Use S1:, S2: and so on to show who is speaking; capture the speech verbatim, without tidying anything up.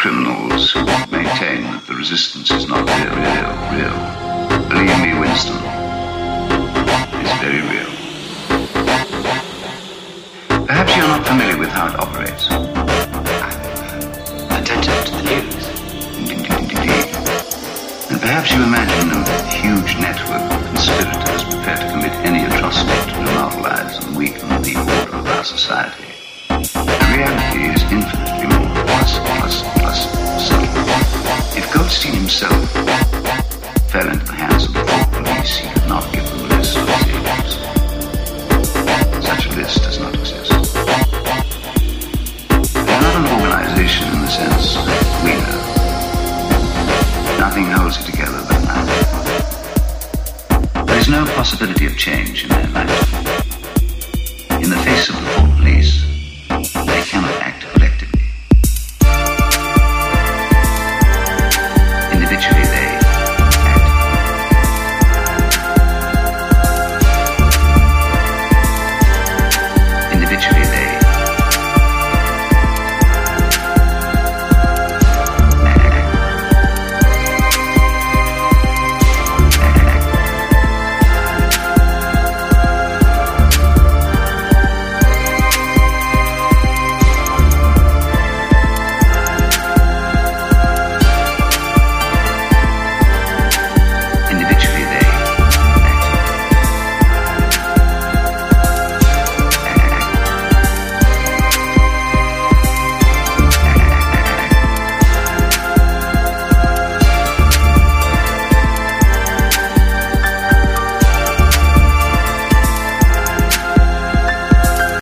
S1: criminals who maintain that the resistance is not real, real, real. Believe me, Winston, it's very real. Perhaps you're not familiar with how it operates.
S2: I'm attentive to the news.
S1: Indeed. And perhaps you imagine a huge network of conspirators prepared to commit any atrocity to demoralize and weaken the order of our society. The reality is infinitely more plus, plus, plus subtle. If Goldstein himself fell into the hands of the Fort Police, he could not give them a list of his agents. Such a list does not exist. They are not an organization in the sense that we know. Nothing holds it together but now. There is no possibility of change in their life. In the face of the Fort